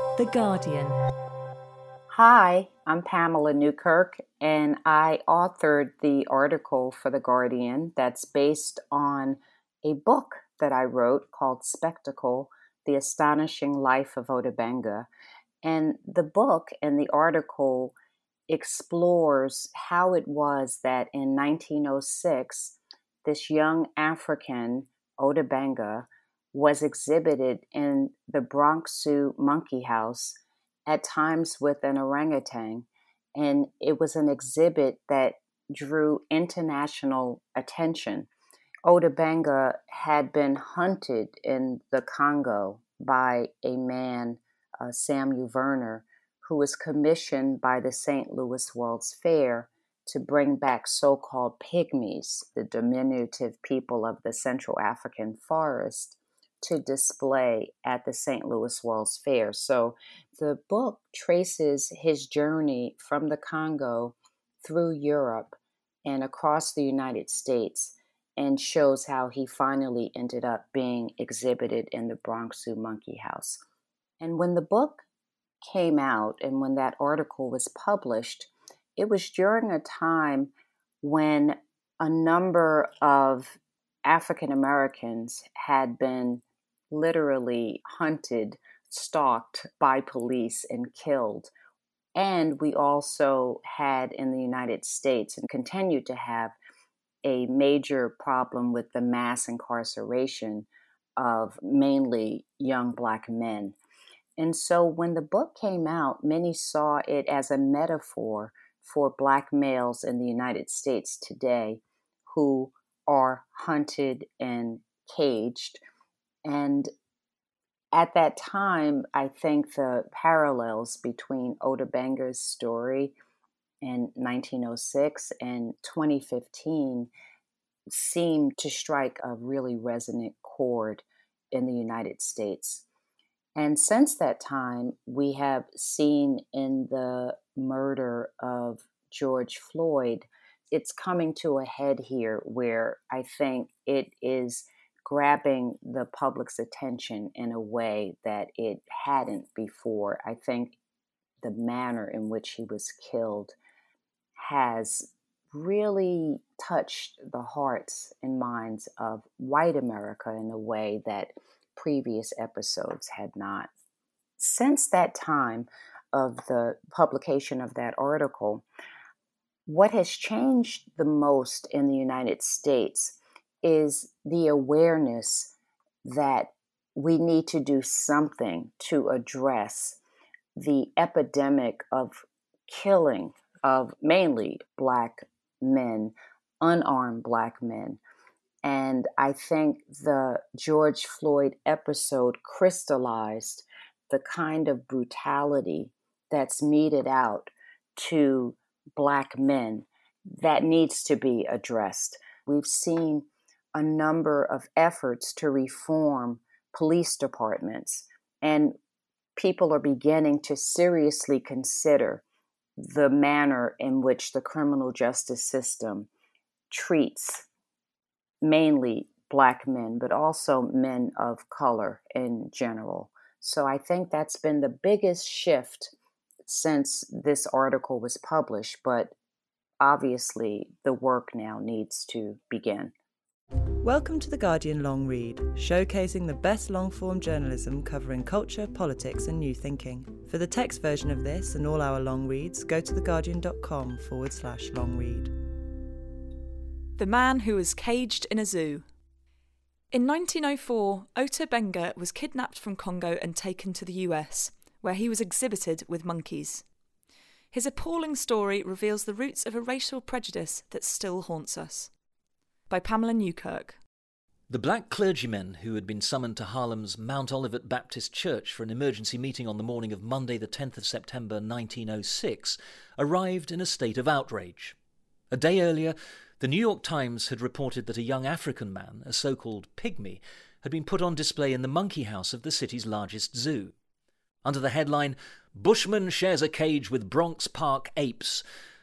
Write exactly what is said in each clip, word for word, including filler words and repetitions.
The Guardian. Hi, I'm Pamela Newkirk, and I authored the article for The Guardian that's based on a book that I wrote called Spectacle, The Astonishing Life of Ota Benga. And the book and the article explores how it was that in nineteen oh six, this young African, Ota Benga, was exhibited in the Bronx Zoo Monkey House, at times with an orangutan. And it was an exhibit that drew international attention. Ota Benga had been hunted in the Congo by a man, uh, Samuel Werner, who was commissioned by the Saint Louis World's Fair to bring back so-called pygmies, the diminutive people of the Central African forest, to display at the Saint Louis World's Fair. So the book traces his journey from the Congo through Europe and across the United States and shows how he finally ended up being exhibited in the Bronx Zoo Monkey House. And when the book came out and when that article was published, it was during a time when a number of African Americans had been literally hunted, stalked by police and killed. And we also had in the United States and continue to have a major problem with the mass incarceration of mainly young Black men. And so when the book came out, many saw it as a metaphor for Black males in the United States today who are hunted and caged. And at that time, I think the parallels between Ota Benga's story in nineteen oh six and twenty fifteen seemed to strike a really resonant chord in the United States. And since that time, we have seen in the murder of George Floyd, it's coming to a head here where I think it is grabbing the public's attention in a way that it hadn't before. I think the manner in which he was killed has really touched the hearts and minds of white America in a way that previous episodes had not. Since that time of the publication of that article, what has changed the most in the United States is the awareness that we need to do something to address the epidemic of killing of mainly Black men, unarmed Black men. And I think the George Floyd episode crystallized the kind of brutality that's meted out to Black men that needs to be addressed. We've seen a number of efforts to reform police departments, and people are beginning to seriously consider the manner in which the criminal justice system treats mainly Black men, but also men of color in general. So I think that's been the biggest shift since this article was published, but obviously the work now needs to begin. Welcome to The Guardian Long Read, showcasing the best long-form journalism covering culture, politics and new thinking. For the text version of this and all our long reads, go to theguardian.com forward slash long read. The Man Who Was Caged in a Zoo. In nineteen oh four, Ota Benga was kidnapped from Congo and taken to the U S, where he was exhibited with monkeys. His appalling story reveals the roots of a racial prejudice that still haunts us. By Pamela Newkirk. The black clergymen who had been summoned to Harlem's Mount Olivet Baptist Church for an emergency meeting on the morning of Monday the tenth of September nineteen oh six arrived in a state of outrage. A day earlier, the New York Times had reported that a young African man, a so-called pygmy, had been put on display in the monkey house of the city's largest zoo. Under the headline, "Bushman Shares a Cage with Bronx Park Apes,"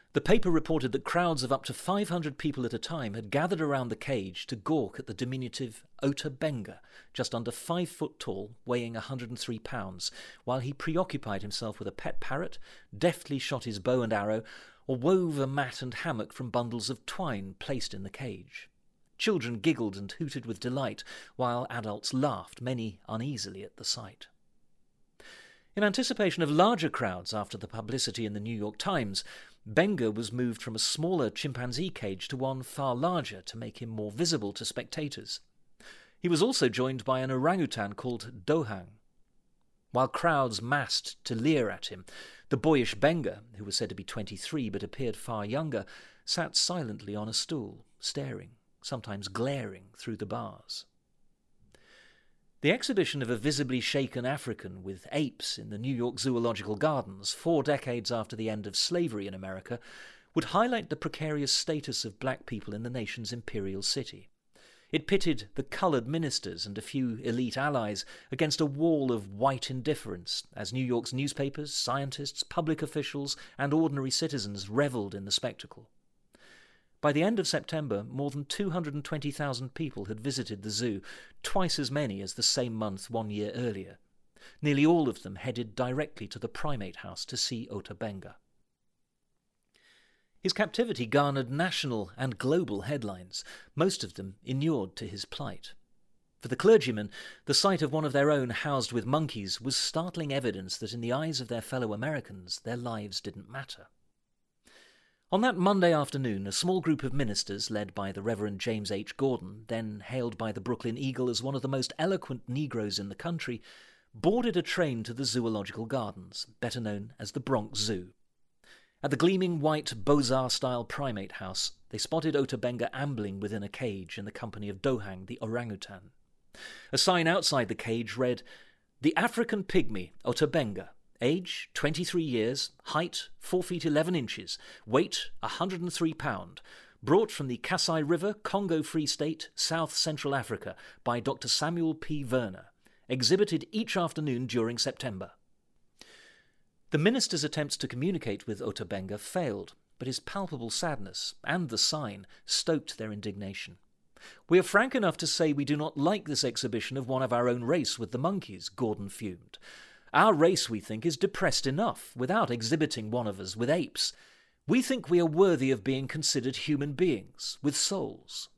The paper reported that crowds of up to five hundred people at a time had gathered around the cage to gawk at the diminutive Ota Benga, just under five foot tall, weighing one hundred three pounds, while he preoccupied himself with a pet parrot, deftly shot his bow and arrow, or wove a mat and hammock from bundles of twine placed in the cage. Children giggled and hooted with delight, while adults laughed, many uneasily at the sight. In anticipation of larger crowds after the publicity in the New York Times, Benga was moved from a smaller chimpanzee cage to one far larger to make him more visible to spectators. He was also joined by an orangutan called Dohang. While crowds massed to leer at him, the boyish Benga, who was said to be twenty-three but appeared far younger, sat silently on a stool, staring, sometimes glaring through the bars. The exhibition of a visibly shaken African with apes in the New York Zoological Gardens, four decades after the end of slavery in America, would highlight the precarious status of black people in the nation's imperial city. It pitted the coloured ministers and a few elite allies against a wall of white indifference as New York's newspapers, scientists, public officials and ordinary citizens revelled in the spectacle. By the end of September, more than two hundred twenty thousand people had visited the zoo, twice as many as the same month one year earlier. Nearly all of them headed directly to the primate house to see Ota Benga. His captivity garnered national and global headlines, most of them inured to his plight. For the clergymen, the sight of one of their own housed with monkeys was startling evidence that in the eyes of their fellow Americans, their lives didn't matter. On that Monday afternoon, a small group of ministers, led by the Reverend James H. Gordon, then hailed by the Brooklyn Eagle as one of the most eloquent Negroes in the country, boarded a train to the Zoological Gardens, better known as the Bronx Zoo. At the gleaming white Beaux-Arts-style primate house, they spotted Ota Benga ambling within a cage in the company of Dohang, the orangutan. A sign outside the cage read, "The African Pygmy, Ota Benga. Age, twenty-three years, height, four feet eleven inches, weight, one hundred three pounds, brought from the Kasai River, Congo Free State, South Central Africa, by Doctor Samuel P. Werner, exhibited each afternoon during September." The minister's attempts to communicate with Ota Benga failed, but his palpable sadness, and the sign, stoked their indignation. "We are frank enough to say we do not like this exhibition of one of our own race with the monkeys," Gordon fumed. "Our race, we think, is depressed enough without exhibiting one of us with apes. We think we are worthy of being considered human beings, with souls."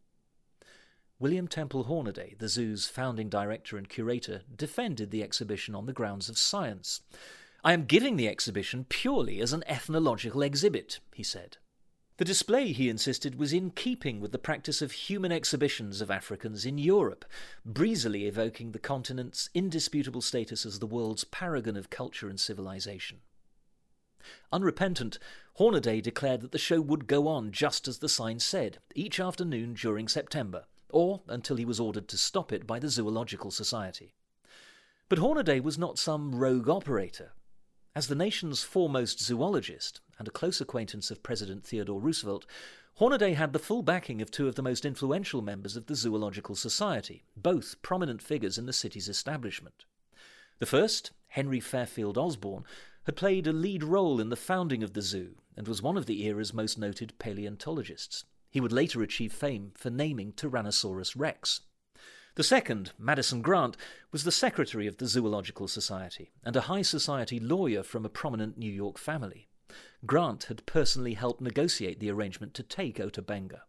William Temple Hornaday, the zoo's founding director and curator, defended the exhibition on the grounds of science. "I am giving the exhibition purely as an ethnological exhibit," he said. The display, he insisted, was in keeping with the practice of human exhibitions of Africans in Europe, breezily evoking the continent's indisputable status as the world's paragon of culture and civilization. Unrepentant, Hornaday declared that the show would go on just as the sign said, each afternoon during September, or until he was ordered to stop it by the Zoological Society. But Hornaday was not some rogue operator. As the nation's foremost zoologist, and a close acquaintance of President Theodore Roosevelt, Hornaday had the full backing of two of the most influential members of the Zoological Society, both prominent figures in the city's establishment. The first, Henry Fairfield Osborn, had played a lead role in the founding of the zoo and was one of the era's most noted paleontologists. He would later achieve fame for naming Tyrannosaurus rex. The second, Madison Grant, was the secretary of the Zoological Society and a high society lawyer from a prominent New York family. Grant had personally helped negotiate the arrangement to take Ota Benga.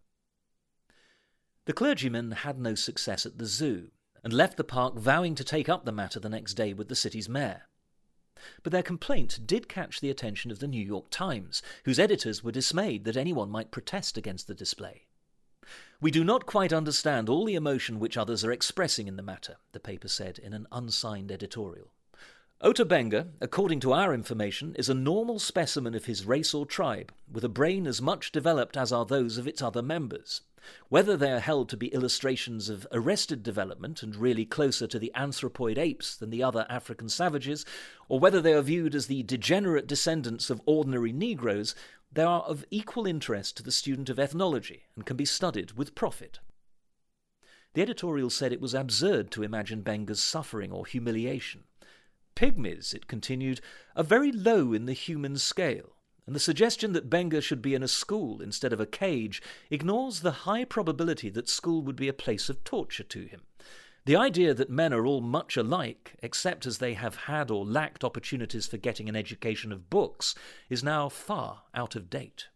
The clergymen had no success at the zoo and left the park vowing to take up the matter the next day with the city's mayor. But their complaint did catch the attention of the New York Times, whose editors were dismayed that anyone might protest against the display. "We do not quite understand all the emotion which others are expressing in the matter," the paper said in an unsigned editorial. "Ota Benga, according to our information, is a normal specimen of his race or tribe, with a brain as much developed as are those of its other members. Whether they are held to be illustrations of arrested development and really closer to the anthropoid apes than the other African savages, or whether they are viewed as the degenerate descendants of ordinary Negroes, they are of equal interest to the student of ethnology and can be studied with profit." The editorial said it was absurd to imagine Benga's suffering or humiliation. "Pygmies," it continued, "are very low in the human scale, and the suggestion that Benga should be in a school instead of a cage ignores the high probability that school would be a place of torture to him. The idea that men are all much alike, except as they have had or lacked opportunities for getting an education of books, is now far out of date.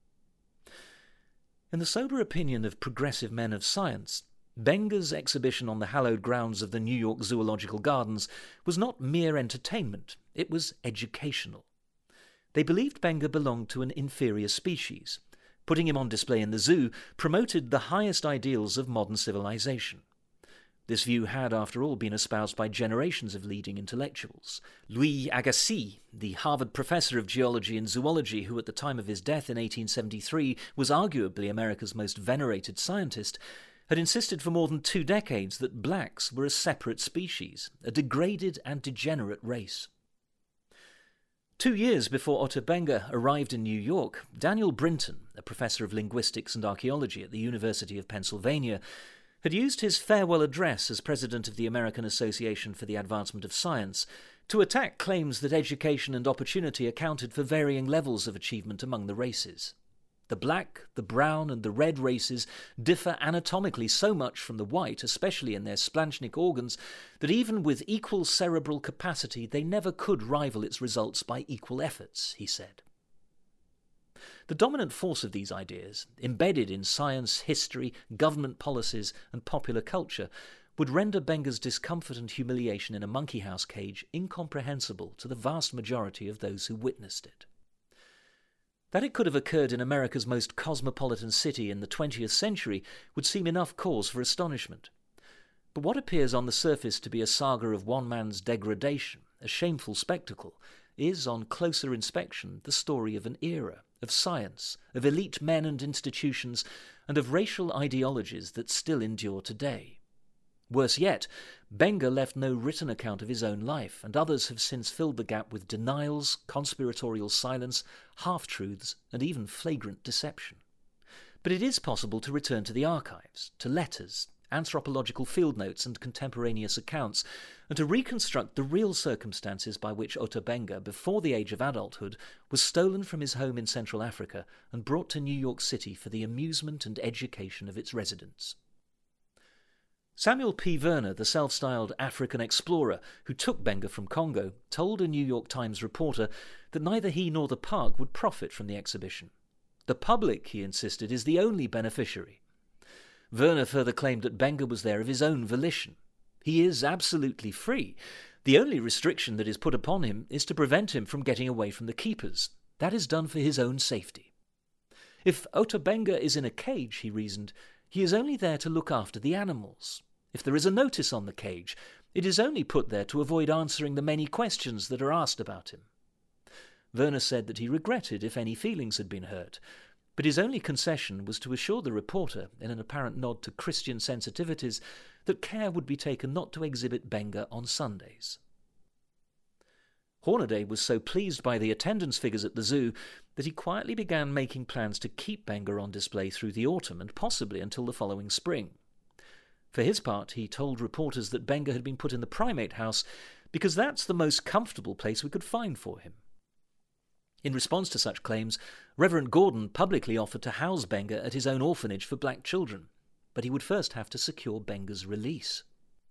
In the sober opinion of progressive men of science, Benga's exhibition on the hallowed grounds of the New York Zoological Gardens was not mere entertainment, it was educational. They believed Benga belonged to an inferior species. Putting him on display in the zoo promoted the highest ideals of modern civilization. This view had, after all, been espoused by generations of leading intellectuals. Louis Agassiz, the Harvard professor of geology and zoology who at the time of his death in eighteen seventy-three was arguably America's most venerated scientist, had insisted for more than two decades that blacks were a separate species, a degraded and degenerate race. Two years before Otto Benga arrived in New York, Daniel Brinton, a professor of linguistics and archaeology at the University of Pennsylvania, had used his farewell address as president of the American Association for the Advancement of Science to attack claims that education and opportunity accounted for varying levels of achievement among the races. The black, the brown, and the red races differ anatomically so much from the white, especially in their splanchnic organs, that even with equal cerebral capacity they never could rival its results by equal efforts, he said. The dominant force of these ideas, embedded in science, history, government policies, and popular culture, would render Benga's discomfort and humiliation in a monkey house cage incomprehensible to the vast majority of those who witnessed it. That it could have occurred in America's most cosmopolitan city in the twentieth century would seem enough cause for astonishment. But what appears on the surface to be a saga of one man's degradation, a shameful spectacle, is, on closer inspection, the story of an era, of science, of elite men and institutions, and of racial ideologies that still endure today. Worse yet, Benga left no written account of his own life, and others have since filled the gap with denials, conspiratorial silence, half-truths, and even flagrant deception. But it is possible to return to the archives, to letters, anthropological field notes and contemporaneous accounts, and to reconstruct the real circumstances by which Otto Benga, before the age of adulthood, was stolen from his home in Central Africa and brought to New York City for the amusement and education of its residents. Samuel P. Werner, the self-styled African explorer who took Benga from Congo, told a New York Times reporter that neither he nor the park would profit from the exhibition. The public, he insisted, is the only beneficiary. Werner further claimed that Benga was there of his own volition. He is absolutely free. The only restriction that is put upon him is to prevent him from getting away from the keepers. That is done for his own safety. If Otto Benga is in a cage, he reasoned, he is only there to look after the animals. If there is a notice on the cage, it is only put there to avoid answering the many questions that are asked about him. Werner said that he regretted if any feelings had been hurt, but his only concession was to assure the reporter, in an apparent nod to Christian sensitivities, that care would be taken not to exhibit Benga on Sundays. Hornaday was so pleased by the attendance figures at the zoo that he quietly began making plans to keep Benga on display through the autumn and possibly until the following spring. For his part, he told reporters that Benga had been put in the primate house because that's the most comfortable place we could find for him. In response to such claims, Reverend Gordon publicly offered to house Benga at his own orphanage for black children, but he would first have to secure Benga's release.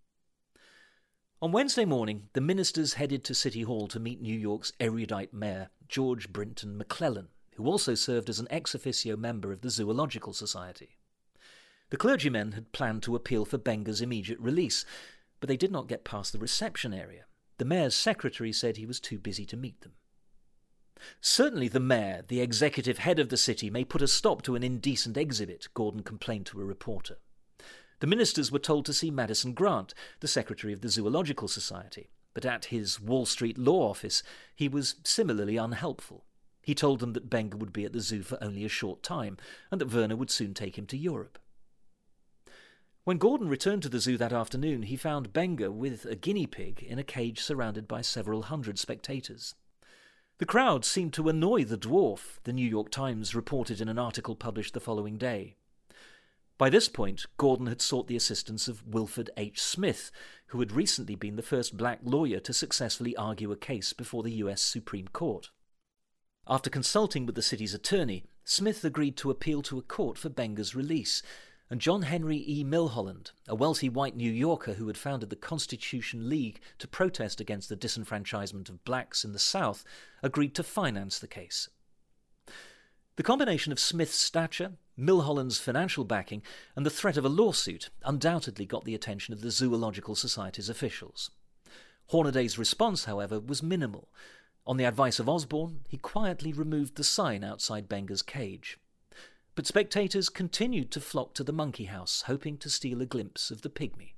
On Wednesday morning, the ministers headed to City Hall to meet New York's erudite mayor, George Brinton McClellan, who also served as an ex officio member of the Zoological Society. The clergymen had planned to appeal for Benga's immediate release, but they did not get past the reception area. The mayor's secretary said he was too busy to meet them. Certainly the mayor, the executive head of the city, may put a stop to an indecent exhibit, Gordon complained to a reporter. The ministers were told to see Madison Grant, the secretary of the Zoological Society, but at his Wall Street law office he was similarly unhelpful. He told them that Benga would be at the zoo for only a short time, and that Werner would soon take him to Europe. When Gordon returned to the zoo that afternoon, he found Benga with a guinea pig in a cage surrounded by several hundred spectators. The crowd seemed to annoy the dwarf, the New York Times reported in an article published the following day. By this point, Gordon had sought the assistance of Wilford H. Smith, who had recently been the first black lawyer to successfully argue a case before the U S Supreme Court. After consulting with the city's attorney, Smith agreed to appeal to a court for Benger's release, and John Henry E. Milholland, a wealthy white New Yorker who had founded the Constitution League to protest against the disenfranchisement of blacks in the South, agreed to finance the case. The combination of Smith's stature, Milholland's financial backing, and the threat of a lawsuit undoubtedly got the attention of the Zoological Society's officials. Hornaday's response, however, was minimal. On the advice of Osborne, he quietly removed the sign outside Benger's cage. But spectators continued to flock to the monkey house, hoping to steal a glimpse of the pygmy.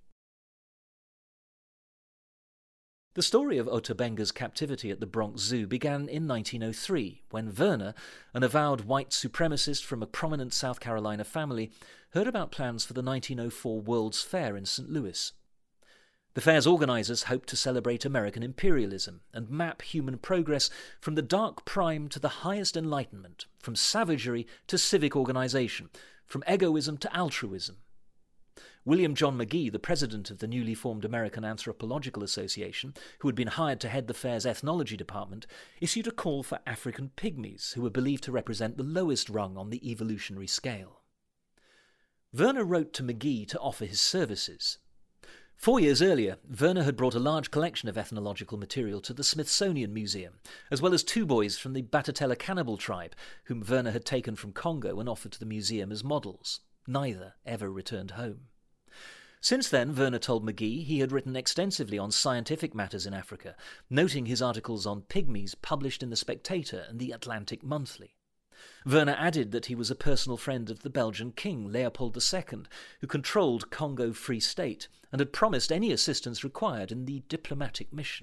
The story of Ota Benger's captivity at the Bronx Zoo began in nineteen oh three, when Werner, an avowed white supremacist from a prominent South Carolina family, heard about plans for the nineteen oh four World's Fair in Saint Louis. The fair's organisers hoped to celebrate American imperialism and map human progress from the dark prime to the highest enlightenment, from savagery to civic organisation, from egoism to altruism. William John McGee, the president of the newly formed American Anthropological Association, who had been hired to head the fair's ethnology department, issued a call for African pygmies, who were believed to represent the lowest rung on the evolutionary scale. Werner wrote to McGee to offer his services. Four years earlier, Werner had brought a large collection of ethnological material to the Smithsonian Museum, as well as two boys from the Batatela cannibal tribe, whom Werner had taken from Congo and offered to the museum as models. Neither ever returned home. Since then, Werner told McGee he had written extensively on scientific matters in Africa, noting his articles on pygmies published in The Spectator and The Atlantic Monthly. Werner added that he was a personal friend of the Belgian king, Leopold the Second, who controlled Congo Free State and had promised any assistance required in the diplomatic mission.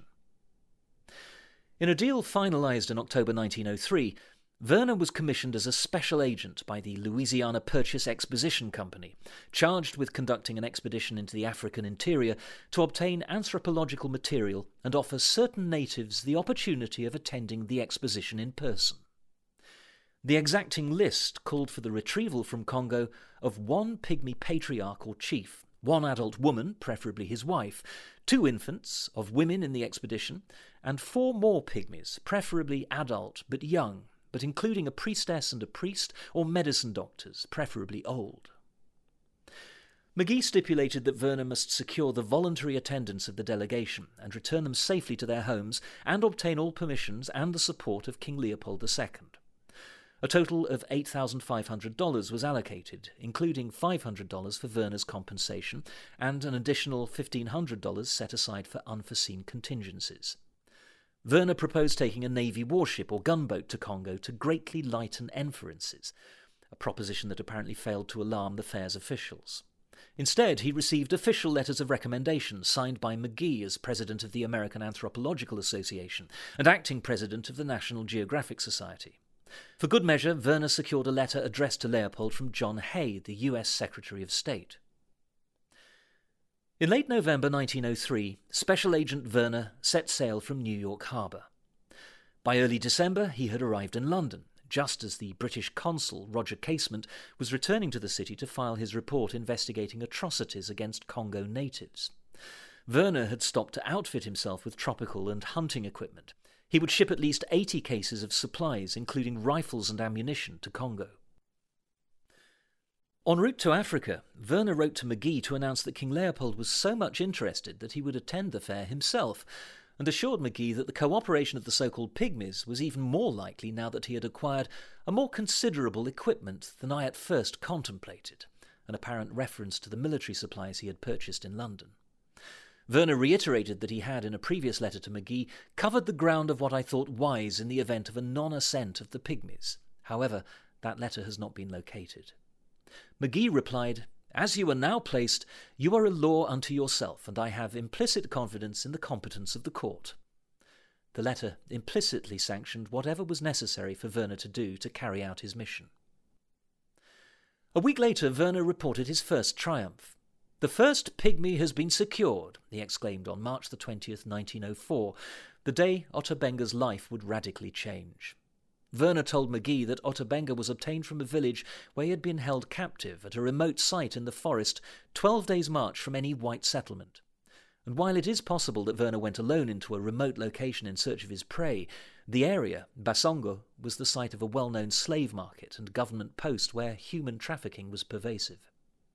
In a deal finalised in October nineteen oh three, Werner was commissioned as a special agent by the Louisiana Purchase Exposition Company, charged with conducting an expedition into the African interior to obtain anthropological material and offer certain natives the opportunity of attending the exposition in person. The exacting list called for the retrieval from Congo of one pygmy patriarch or chief, one adult woman, preferably his wife, two infants of women in the expedition, and four more pygmies, preferably adult but young, but including a priestess and a priest or medicine doctors, preferably old. McGee stipulated that Werner must secure the voluntary attendance of the delegation and return them safely to their homes and obtain all permissions and the support of King Leopold the Second. A total of eight thousand five hundred dollars was allocated, including five hundred dollars for Werner's compensation and an additional fifteen hundred dollars set aside for unforeseen contingencies. Werner proposed taking a Navy warship or gunboat to Congo to greatly lighten inferences, a proposition that apparently failed to alarm the fair's officials. Instead, he received official letters of recommendation signed by McGee as president of the American Anthropological Association and acting president of the National Geographic Society. For good measure, Werner secured a letter addressed to Leopold from John Hay, the U S Secretary of State. In late November nineteen oh three, Special Agent Werner set sail from New York Harbour. By early December, he had arrived in London, just as the British consul, Roger Casement, was returning to the city to file his report investigating atrocities against Congo natives. Werner had stopped to outfit himself with tropical and hunting equipment. He would ship at least eighty cases of supplies, including rifles and ammunition, to Congo. En route to Africa, Werner wrote to McGee to announce that King Leopold was so much interested that he would attend the fair himself, and assured McGee that the cooperation of the so-called pygmies was even more likely now that he had acquired a more considerable equipment than I at first contemplated, an apparent reference to the military supplies he had purchased in London. Werner reiterated that he had, in a previous letter to McGee, covered the ground of what I thought wise in the event of a non-assent of the pygmies. However, that letter has not been located. McGee replied, "As you are now placed, you are a law unto yourself, and I have implicit confidence in the competence of the court." The letter implicitly sanctioned whatever was necessary for Werner to do to carry out his mission. A week later, Werner reported his first triumph. "The first pygmy has been secured," he exclaimed on March the twentieth, nineteen oh four, the day Ota Benger's life would radically change. Werner told McGee that Ota Benga was obtained from a village where he had been held captive at a remote site in the forest, twelve days' march from any white settlement. and while it is possible that Werner went alone into a remote location in search of his prey, the area, Basongo, was the site of a well-known slave market and government post where human trafficking was pervasive.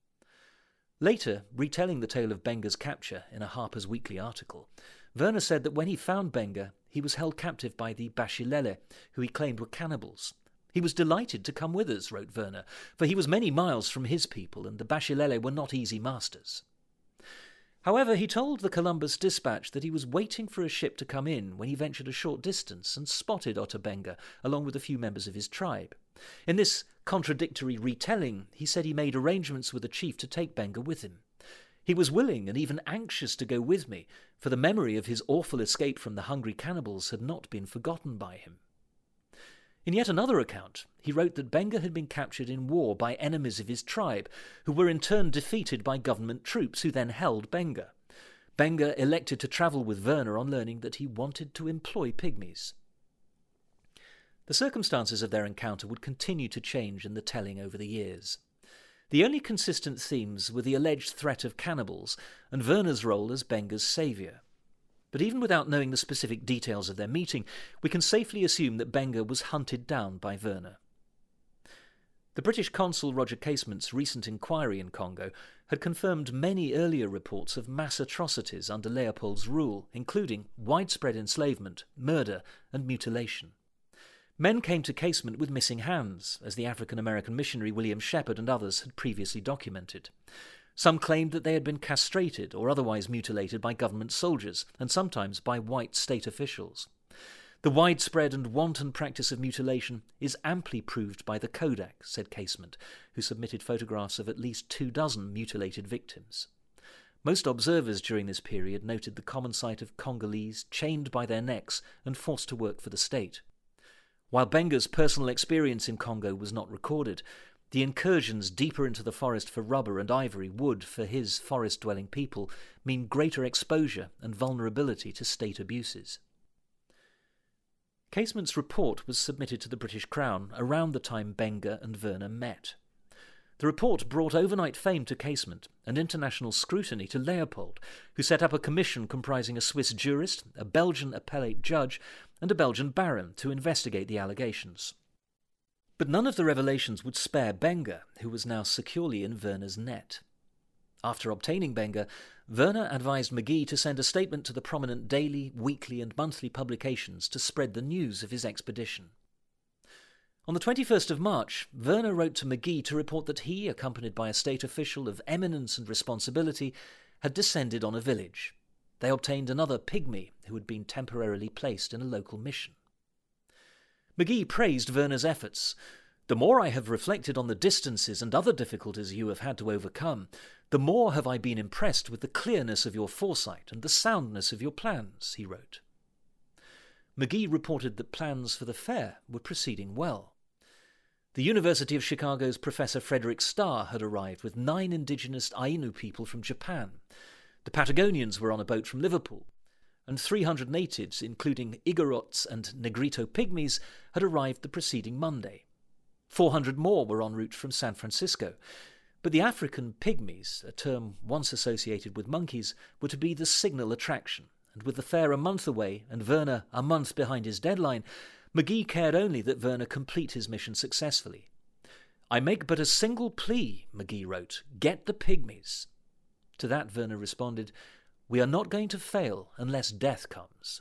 Later, retelling the tale of Benga's capture in a Harper's Weekly article, Werner said that when he found Benga, he was held captive by the Bashilele, who he claimed were cannibals. He was delighted to come with us, wrote Werner, for he was many miles from his people and the Bashilele were not easy masters. However, he told the Columbus Dispatch that he was waiting for a ship to come in when he ventured a short distance and spotted Otter Benga along with a few members of his tribe. In this contradictory retelling, he said he made arrangements with the chief to take Benga with him. He was willing and even anxious to go with me, for the memory of his awful escape from the hungry cannibals had not been forgotten by him. In yet another account, he wrote that Benga had been captured in war by enemies of his tribe, who were in turn defeated by government troops, who then held Benga. Benga elected to travel with Werner on learning that he wanted to employ pygmies. The circumstances of their encounter would continue to change in the telling over the years. The only consistent themes were the alleged threat of cannibals and Werner's role as Benga's saviour. But even without knowing the specific details of their meeting, we can safely assume that Benga was hunted down by Werner. The British consul Roger Casement's recent inquiry in Congo had confirmed many earlier reports of mass atrocities under Leopold's rule, including widespread enslavement, murder and mutilation. Men came to Casement with missing hands, as the African-American missionary William Shepherd and others had previously documented. Some claimed that they had been castrated or otherwise mutilated by government soldiers, and sometimes by white state officials. The widespread and wanton practice of mutilation is amply proved by the Kodak, said Casement, who submitted photographs of at least two dozen mutilated victims. Most observers during this period noted the common sight of Congolese chained by their necks and forced to work for the state. While Benga's personal experience in Congo was not recorded, the incursions deeper into the forest for rubber and ivory would, for his forest-dwelling people, mean greater exposure and vulnerability to state abuses. Casement's report was submitted to the British Crown around the time Benga and Werner met. The report brought overnight fame to Casement and international scrutiny to Leopold, who set up a commission comprising a Swiss jurist, a Belgian appellate judge, and a Belgian baron to investigate the allegations. But none of the revelations would spare Benga, who was now securely in Werner's net. After obtaining Benga, Werner advised McGee to send a statement to the prominent daily, weekly and monthly publications to spread the news of his expedition. On the twenty-first of March, Werner wrote to McGee to report that he, accompanied by a state official of eminence and responsibility, had descended on a village. They obtained another pygmy who had been temporarily placed in a local mission. McGee praised Werner's efforts. "The more I have reflected on the distances and other difficulties you have had to overcome, the more have I been impressed with the clearness of your foresight and the soundness of your plans," he wrote. McGee reported that plans for the fair were proceeding well. The University of Chicago's Professor Frederick Starr had arrived with nine indigenous Ainu people from Japan. The Patagonians were on a boat from Liverpool, and three hundred natives, including Igorots and Negrito pygmies, had arrived the preceding Monday. four hundred more were en route from San Francisco, but the African pygmies, a term once associated with monkeys, were to be the signal attraction, and with the fair a month away and Werner a month behind his deadline, McGee cared only that Werner complete his mission successfully. "I make but a single plea," McGee wrote, "get the pygmies." To that Werner responded, "We are not going to fail unless death comes."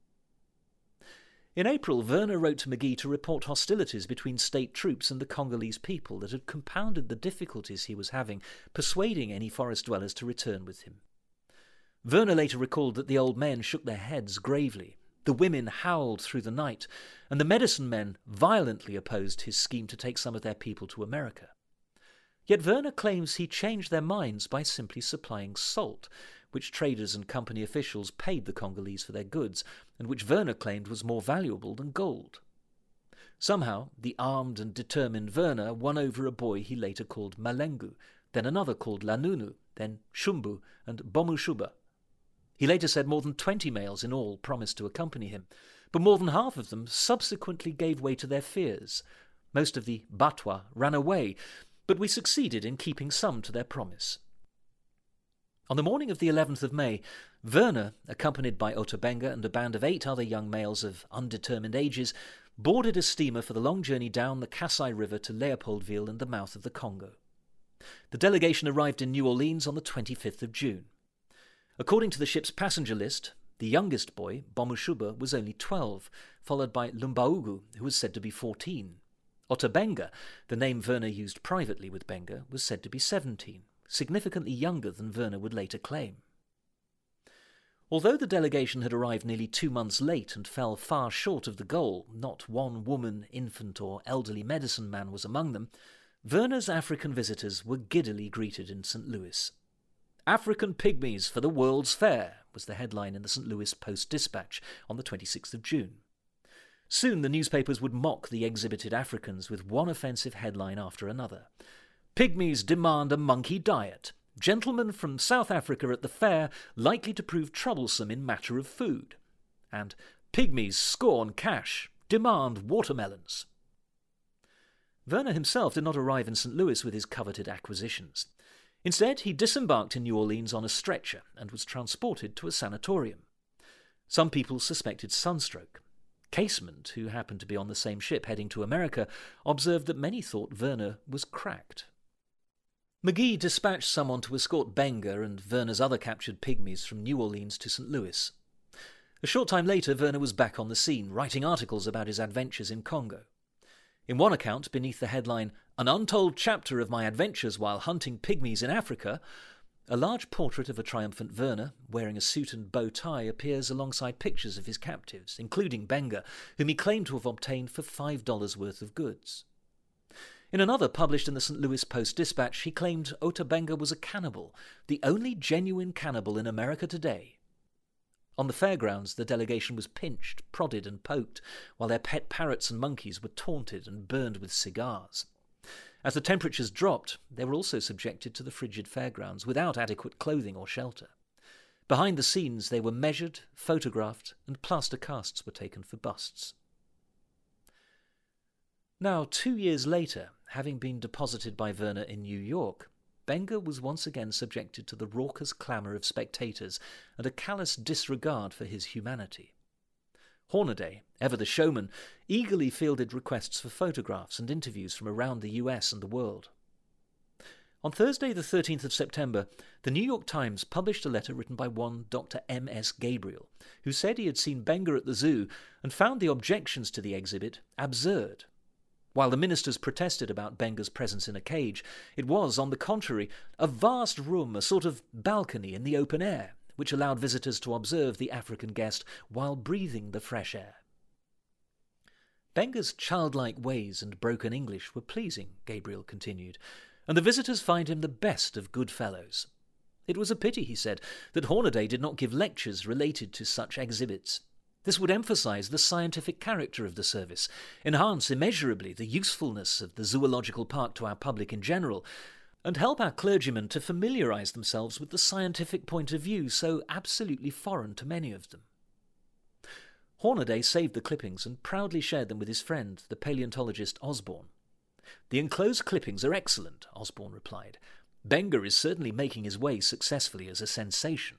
In April, Werner wrote to McGee to report hostilities between state troops and the Congolese people that had compounded the difficulties he was having persuading any forest dwellers to return with him. Werner later recalled that the old men shook their heads gravely, the women howled through the night, and the medicine men violently opposed his scheme to take some of their people to America. Yet Werner claims he changed their minds by simply supplying salt, which traders and company officials paid the Congolese for their goods, and which Werner claimed was more valuable than gold. Somehow, the armed and determined Werner won over a boy he later called Malengu, then another called Lanunu, then Shumbu and Bomushuba. He later said more than twenty males in all promised to accompany him, but more than half of them subsequently gave way to their fears. Most of the Batwa ran away, but we succeeded in keeping some to their promise. On the morning of the eleventh of May, Werner, accompanied by Ota Benga and a band of eight other young males of undetermined ages, boarded a steamer for the long journey down the Kasai River to Leopoldville and the mouth of the Congo. The delegation arrived in New Orleans on the twenty-fifth of June. According to the ship's passenger list, the youngest boy, Bomushuba, was only twelve, followed by Lumbaugu, who was said to be fourteen. Ota Benga, the name Werner used privately with Benga, was said to be seventeen, significantly younger than Werner would later claim. Although the delegation had arrived nearly two months late and fell far short of the goal, not one woman, infant or elderly medicine man was among them, Werner's African visitors were giddily greeted in Saint Louis. "African Pygmies for the World's Fair" was the headline in the Saint Louis Post-Dispatch on the twenty-sixth of June. Soon the newspapers would mock the exhibited Africans with one offensive headline after another. "Pygmies demand a monkey diet. Gentlemen from South Africa at the fair likely to prove troublesome in matter of food." And "Pygmies scorn cash, demand watermelons." Werner himself did not arrive in Saint Louis with his coveted acquisitions. Instead, he disembarked in New Orleans on a stretcher and was transported to a sanatorium. Some people suspected sunstroke. Casement, who happened to be on the same ship heading to America, observed that many thought Werner was cracked. McGee dispatched someone to escort Benga and Werner's other captured pygmies from New Orleans to Saint Louis. A short time later, Werner was back on the scene, writing articles about his adventures in Congo. In one account, beneath the headline, "An Untold Chapter of My Adventures While Hunting Pygmies in Africa," a large portrait of a triumphant Werner, wearing a suit and bow tie, appears alongside pictures of his captives, including Benga, whom he claimed to have obtained for five dollars worth of goods. In another, published in the Saint Louis Post-Dispatch, he claimed Ota Benga was a cannibal, the only genuine cannibal in America today. On the fairgrounds, the delegation was pinched, prodded and poked, while their pet parrots and monkeys were taunted and burned with cigars. As the temperatures dropped, they were also subjected to the frigid fairgrounds without adequate clothing or shelter. Behind the scenes, they were measured, photographed, and plaster casts were taken for busts. Now, two years later, having been deposited by Werner in New York, Benga was once again subjected to the raucous clamour of spectators and a callous disregard for his humanity. Hornaday, ever the showman, eagerly fielded requests for photographs and interviews from around the U S and the world. On Thursday the thirteenth of September, the New York Times published a letter written by one Doctor M S Gabriel, who said he had seen Benga at the zoo and found the objections to the exhibit absurd. While the ministers protested about Benga's presence in a cage, it was, on the contrary, a vast room, a sort of balcony in the open air, which allowed visitors to observe the African guest while breathing the fresh air. Benga's childlike ways and broken English were pleasing, Gabriel continued, and the visitors find him the best of good fellows. It was a pity, he said, that Hornaday did not give lectures related to such exhibits. This would emphasize the scientific character of the service, enhance immeasurably the usefulness of the zoological park to our public in general, and help our clergymen to familiarize themselves with the scientific point of view so absolutely foreign to many of them. Hornaday saved the clippings and proudly shared them with his friend, the paleontologist Osborne. "The enclosed clippings are excellent," Osborne replied. "Benga is certainly making his way successfully as a sensation."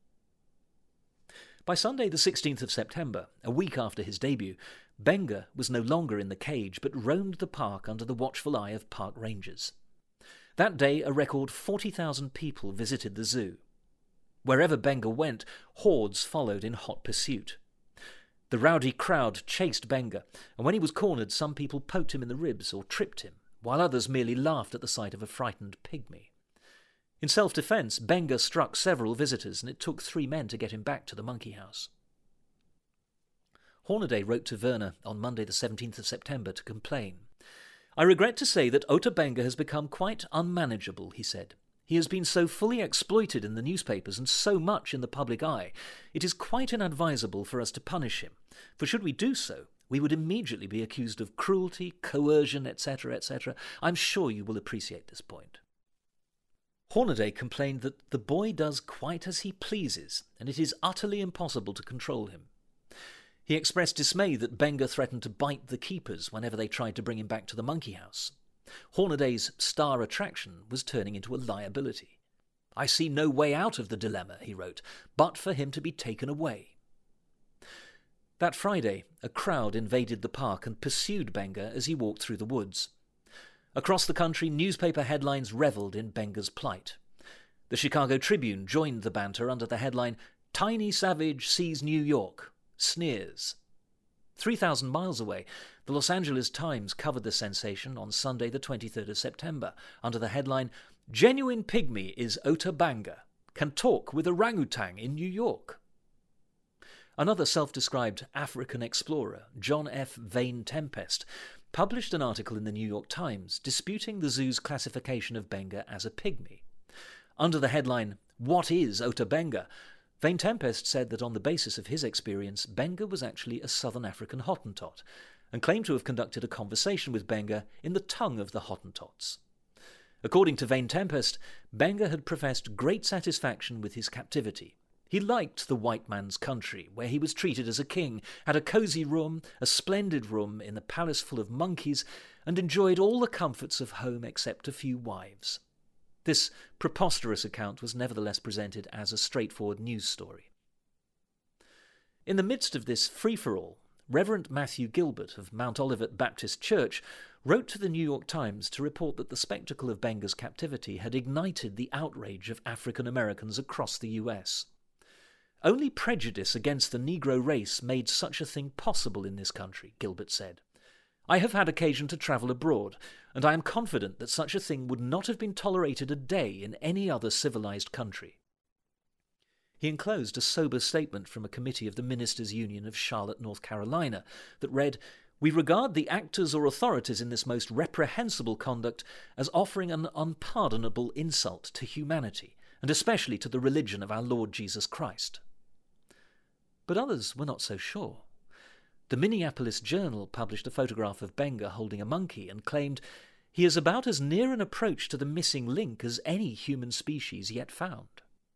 By Sunday the sixteenth of September, a week after his debut, Benga was no longer in the cage but roamed the park under the watchful eye of park rangers. That day a record forty thousand people visited the zoo. Wherever Benga went, hordes followed in hot pursuit. The rowdy crowd chased Benga, and when he was cornered some people poked him in the ribs or tripped him, while others merely laughed at the sight of a frightened pygmy. In self-defence, Benga struck several visitors, and it took three men to get him back to the monkey house. Hornaday wrote to Werner on Monday the seventeenth of September to complain. "I regret to say that Ota Benga has become quite unmanageable," he said. "He has been so fully exploited in the newspapers and so much in the public eye, it is quite inadvisable for us to punish him, for should we do so, we would immediately be accused of cruelty, coercion, et cetera, et cetera. I'm sure you will appreciate this point." Hornaday complained that the boy does quite as he pleases, and it is utterly impossible to control him. He expressed dismay that Benga threatened to bite the keepers whenever they tried to bring him back to the monkey house. Hornaday's star attraction was turning into a liability. "I see no way out of the dilemma," he wrote, "but for him to be taken away." That Friday, a crowd invaded the park and pursued Benga as he walked through the woods. Across the country, newspaper headlines revelled in Benga's plight. The Chicago Tribune joined the banter under the headline, "Tiny Savage Sees New York. Sneers." Three thousand miles away, the Los Angeles Times covered the sensation on Sunday the twenty-third of September under the headline, "Genuine Pygmy is Ota Benga. Can talk with orangutan in New York." Another self-described African explorer, John F. Vane Tempest, published an article in the New York Times disputing the zoo's classification of Benga as a pygmy. Under the headline, "What is Ota Benga?" Vane Tempest said that on the basis of his experience, Benga was actually a southern African Hottentot, and claimed to have conducted a conversation with Benga in the tongue of the Hottentots. According to Vane Tempest, Benga had professed great satisfaction with his captivity. He liked the white man's country, where he was treated as a king, had a cosy room, a splendid room in a palace full of monkeys, and enjoyed all the comforts of home except a few wives. This preposterous account was nevertheless presented as a straightforward news story. In the midst of this free-for-all, Reverend Matthew Gilbert of Mount Olivet Baptist Church wrote to the New York Times to report that the spectacle of Benga's captivity had ignited the outrage of African Americans across the U S. "Only prejudice against the Negro race made such a thing possible in this country," Gilbert said. "I have had occasion to travel abroad, and I am confident that such a thing would not have been tolerated a day in any other civilized country." He enclosed a sober statement from a committee of the Ministers' Union of Charlotte, North Carolina, that read, "We regard the actors or authorities in this most reprehensible conduct as offering an unpardonable insult to humanity, and especially to the religion of our Lord Jesus Christ." But others were not so sure. The Minneapolis Journal published a photograph of Benga holding a monkey and claimed, "He is about as near an approach to the missing link as any human species yet found."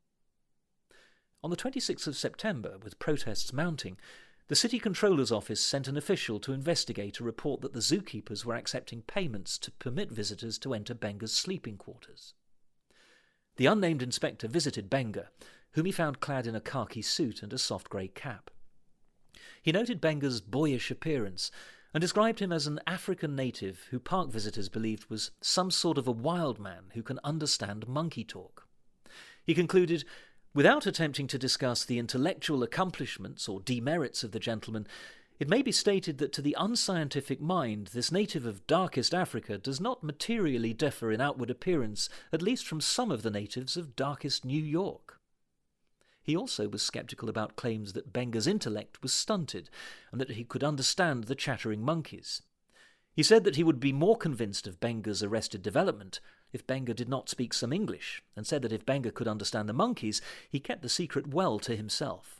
On the twenty-sixth of September, with protests mounting, the city controller's office sent an official to investigate a report that the zookeepers were accepting payments to permit visitors to enter Benga's sleeping quarters. The unnamed inspector visited Benga, whom he found clad in a khaki suit and a soft grey cap. He noted Benga's boyish appearance and described him as an African native who park visitors believed was some sort of a wild man who can understand monkey talk. He concluded, "Without attempting to discuss the intellectual accomplishments or demerits of the gentleman, it may be stated that to the unscientific mind this native of darkest Africa does not materially differ in outward appearance, at least from some of the natives of darkest New York." He also was sceptical about claims that Benga's intellect was stunted and that he could understand the chattering monkeys. He said that he would be more convinced of Benga's arrested development if Benga did not speak some English, and said that if Benga could understand the monkeys, he kept the secret well to himself.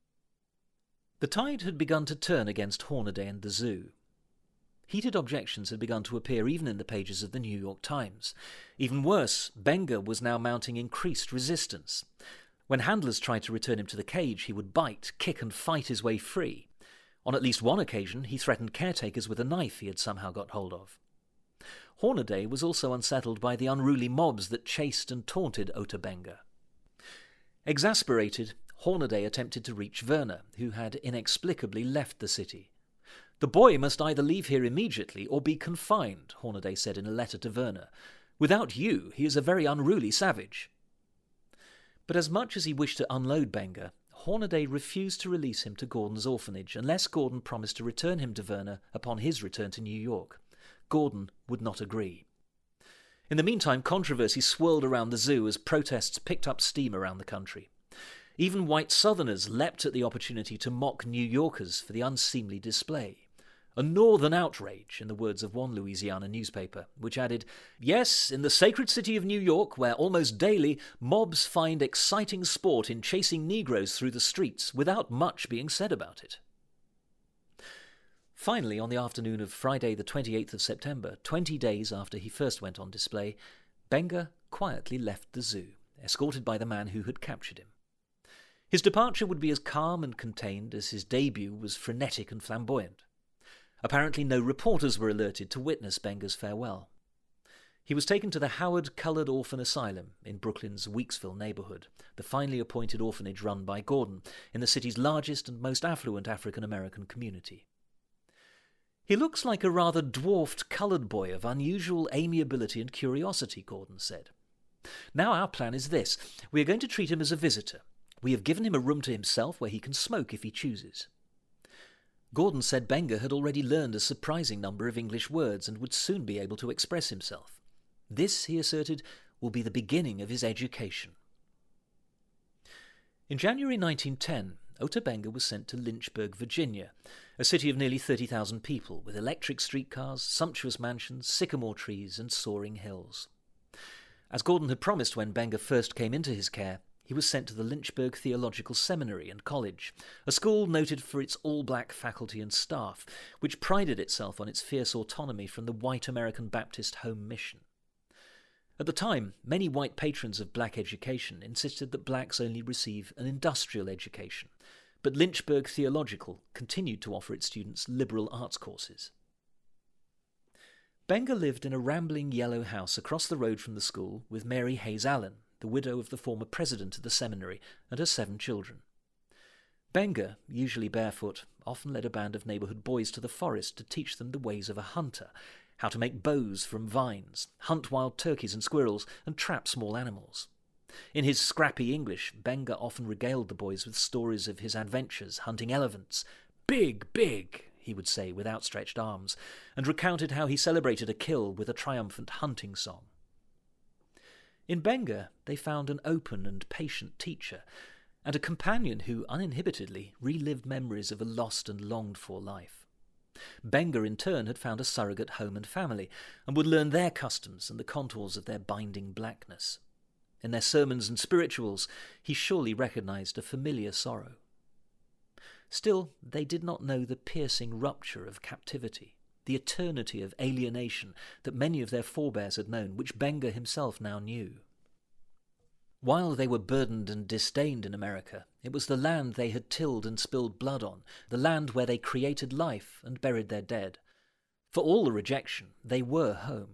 The tide had begun to turn against Hornaday and the zoo. Heated objections had begun to appear even in the pages of the New York Times. Even worse, Benga was now mounting increased resistance. When handlers tried to return him to the cage, he would bite, kick and fight his way free. On at least one occasion, he threatened caretakers with a knife he had somehow got hold of. Hornaday was also unsettled by the unruly mobs that chased and taunted Ota Benga. Exasperated, Hornaday attempted to reach Werner, who had inexplicably left the city. "The boy must either leave here immediately or be confined," Hornaday said in a letter to Werner. "Without you, he is a very unruly savage." But as much as he wished to unload Benga, Hornaday refused to release him to Gordon's orphanage unless Gordon promised to return him to Werner upon his return to New York. Gordon would not agree. In the meantime, controversy swirled around the zoo as protests picked up steam around the country. Even white Southerners leapt at the opportunity to mock New Yorkers for the unseemly display. A northern outrage, in the words of one Louisiana newspaper, which added, "Yes, in the sacred city of New York, where almost daily mobs find exciting sport in chasing Negroes through the streets without much being said about it." Finally, on the afternoon of Friday the twenty-eighth of September, twenty days after he first went on display, Benga quietly left the zoo, escorted by the man who had captured him. His departure would be as calm and contained as his debut was frenetic and flamboyant. Apparently no reporters were alerted to witness Benga's farewell. He was taken to the Howard Coloured Orphan Asylum in Brooklyn's Weeksville neighbourhood, the finely appointed orphanage run by Gordon in the city's largest and most affluent African-American community. He looks like a rather dwarfed coloured boy of unusual amiability and curiosity, Gordon said. Now our plan is this. We are going to treat him as a visitor. We have given him a room to himself where he can smoke if he chooses. Gordon said Benga had already learned a surprising number of English words and would soon be able to express himself. This, he asserted, will be the beginning of his education. In January nineteen ten, Ota Benga was sent to Lynchburg, Virginia, a city of nearly thirty thousand people, with electric streetcars, sumptuous mansions, sycamore trees, and soaring hills. As Gordon had promised when Benga first came into his care, he was sent to the Lynchburg Theological Seminary and College, a school noted for its all-black faculty and staff, which prided itself on its fierce autonomy from the white American Baptist Home Mission. At the time, many white patrons of black education insisted that blacks only receive an industrial education, but Lynchburg Theological continued to offer its students liberal arts courses. Benga lived in a rambling yellow house across the road from the school with Mary Hayes Allen, the widow of the former president of the seminary, and her seven children. Benga, usually barefoot, often led a band of neighbourhood boys to the forest to teach them the ways of a hunter, how to make bows from vines, hunt wild turkeys and squirrels, and trap small animals. In his scrappy English, Benga often regaled the boys with stories of his adventures hunting elephants. "Big, big," he would say with outstretched arms, and recounted how he celebrated a kill with a triumphant hunting song. In Benga, they found an open and patient teacher, and a companion who uninhibitedly relived memories of a lost and longed-for life. Benga, in turn, had found a surrogate home and family, and would learn their customs and the contours of their binding blackness. In their sermons and spirituals, he surely recognised a familiar sorrow. Still, they did not know the piercing rupture of captivity, the eternity of alienation that many of their forebears had known, which Benga himself now knew. While they were burdened and disdained in America, it was the land they had tilled and spilled blood on, the land where they created life and buried their dead. For all the rejection, they were home.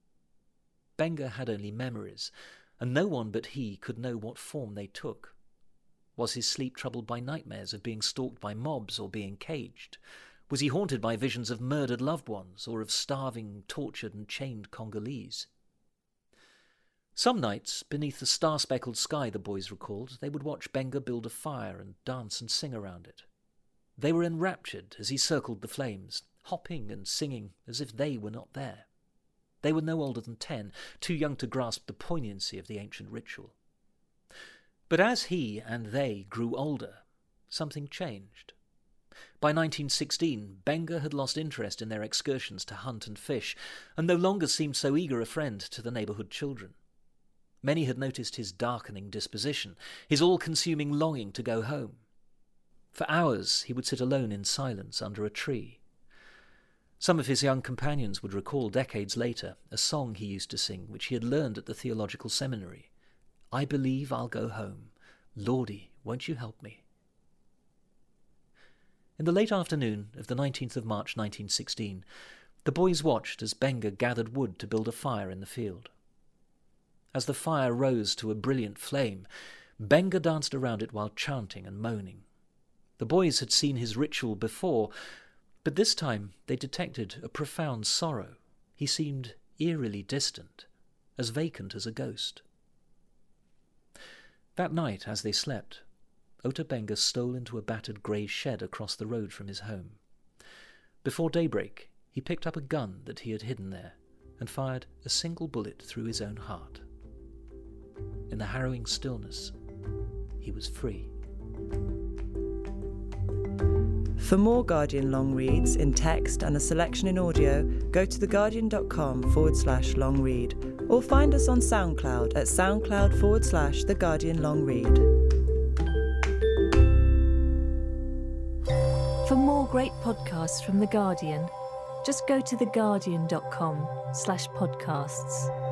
Benga had only memories, and no one but he could know what form they took. Was his sleep troubled by nightmares of being stalked by mobs or being caged? Was he haunted by visions of murdered loved ones or of starving, tortured and chained Congolese? Some nights, beneath the star-speckled sky, the boys recalled, they would watch Benga build a fire and dance and sing around it. They were enraptured as he circled the flames, hopping and singing as if they were not there. They were no older than ten, too young to grasp the poignancy of the ancient ritual. But as he and they grew older, something changed. By nineteen sixteen, Benga had lost interest in their excursions to hunt and fish, and no longer seemed so eager a friend to the neighbourhood children. Many had noticed his darkening disposition, his all-consuming longing to go home. For hours he would sit alone in silence under a tree. Some of his young companions would recall decades later a song he used to sing which he had learned at the theological seminary. "I believe I'll go home. Lordy, won't you help me?" In the late afternoon of the nineteenth of March nineteen sixteen, the boys watched as Benga gathered wood to build a fire in the field. As the fire rose to a brilliant flame, Benga danced around it while chanting and moaning. The boys had seen his ritual before, but this time they detected a profound sorrow. He seemed eerily distant, as vacant as a ghost. That night, as they slept, Ota Benga stole into a battered grey shed across the road from his home. Before daybreak, he picked up a gun that he had hidden there and fired a single bullet through his own heart. In the harrowing stillness, he was free. For more Guardian long reads in text and a selection in audio, go to theguardian.com forward slash long read or find us on SoundCloud at soundcloud forward slash The Guardian Long Read. For more great podcasts from The Guardian, just go to theguardian.com slash podcasts.